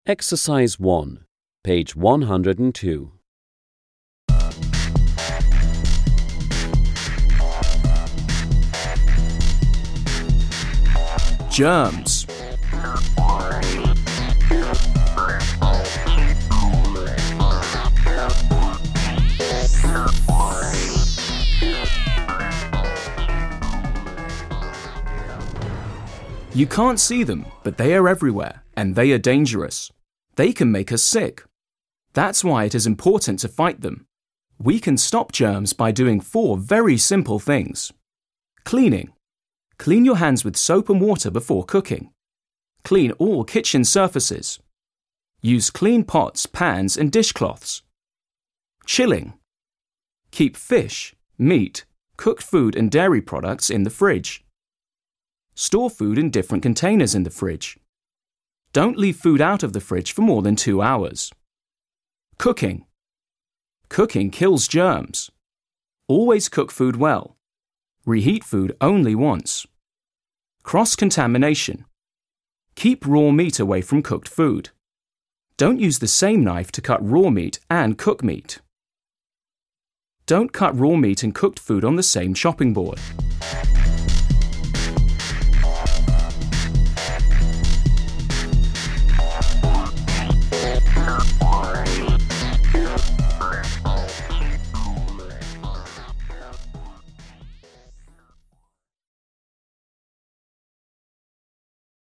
Exercise 1, page 102. Germs. You can't see them, but they are everywhere, and they are dangerous. They can make us sick. That's why it is important to fight them. We can stop germs by doing 4 very simple things. Cleaning. Clean your hands with soap and water before cooking. Clean all kitchen surfaces. Use clean pots, pans, and dishcloths. Chilling. Keep fish, meat, cooked food and dairy products in the fridge. Store food in different containers in the fridge. Don't leave food out of the fridge for more than 2 hours. Cooking. Cooking kills germs. Always cook food well. Reheat food only once. Cross-contamination. Keep raw meat away from cooked food. Don't use the same knife to cut raw meat and cook meat. Don't cut raw meat and cooked food on the same chopping board.